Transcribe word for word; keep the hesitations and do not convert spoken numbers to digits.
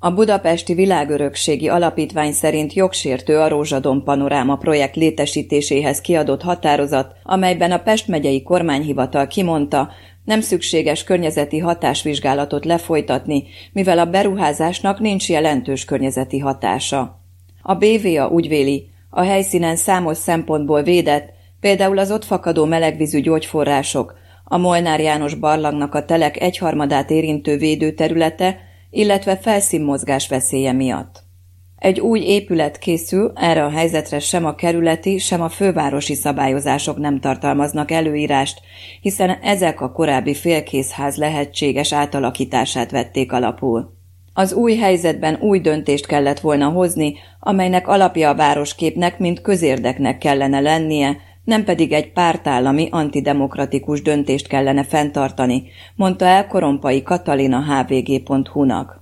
A Budapesti Világörökségi Alapítvány szerint jogsértő a Rózsadom Panoráma projekt létesítéséhez kiadott határozat, amelyben a Pest megyei kormányhivatal kimondta, nem szükséges környezeti hatásvizsgálatot lefolytatni, mivel a beruházásnak nincs jelentős környezeti hatása. A bé vé á úgy véli, a helyszínen számos szempontból védett, például az ott fakadó melegvízű gyógyforrások, a Molnár János barlangnak a telek egyharmadát érintő védőterülete, illetve felszínmozgás veszélye miatt. Egy új épület készül, erre a helyzetre sem a kerületi, sem a fővárosi szabályozások nem tartalmaznak előírást, hiszen ezek a korábbi félkészház lehetséges átalakítását vették alapul. Az új helyzetben új döntést kellett volna hozni, amelynek alapja a városképnek, mint közérdeknek kellene lennie, nem pedig egy pártállami antidemokratikus döntést kellene fenntartani, mondta el Korompai Katalin a há vé gé pont hu-nak.